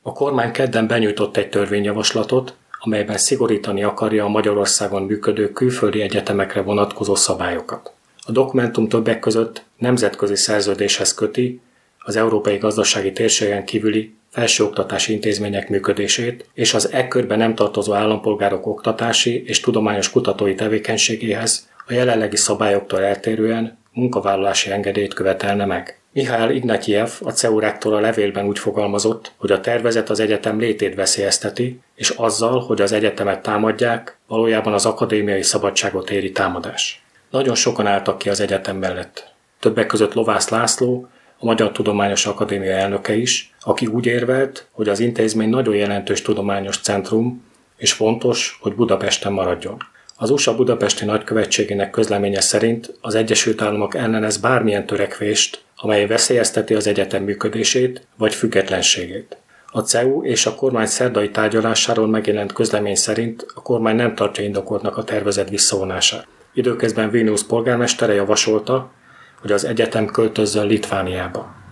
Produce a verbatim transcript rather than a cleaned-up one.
A kormány kedden benyújtott egy törvényjavaslatot, amelyben szigorítani akarja a Magyarországon működő külföldi egyetemekre vonatkozó szabályokat. A dokumentum többek között nemzetközi szerződéshez köti az Európai Gazdasági Térségen kívüli felsőoktatási intézmények működését, és az e körbe nem tartozó állampolgárok oktatási és tudományos kutatói tevékenységéhez a jelenlegi szabályoktól eltérően munkavállalási engedélyt követelne meg. Mihály Ignatiev, a cé e u rektora levélben úgy fogalmazott, hogy a tervezet az egyetem létét veszélyezteti, és azzal, hogy az egyetemet támadják, valójában az akadémiai szabadságot éri támadás. Nagyon sokan álltak ki az egyetem mellett. Többek között Lovász László, a Magyar Tudományos Akadémia elnöke is, aki úgy érvelt, hogy az intézmény nagyon jelentős tudományos centrum, és fontos, hogy Budapesten maradjon. Az u es á budapesti nagykövetségének közleménye szerint az Egyesült Államok ellenez bármilyen törekvést, amely veszélyezteti az egyetem működését vagy függetlenségét. A cé e u és a kormány szerdai tárgyalásáról megjelent közlemény szerint a kormány nem tartja indokoltnak a tervezet visszavonását. Időközben Vilnius polgármestere javasolta, hogy az egyetem költözzön Litvániába.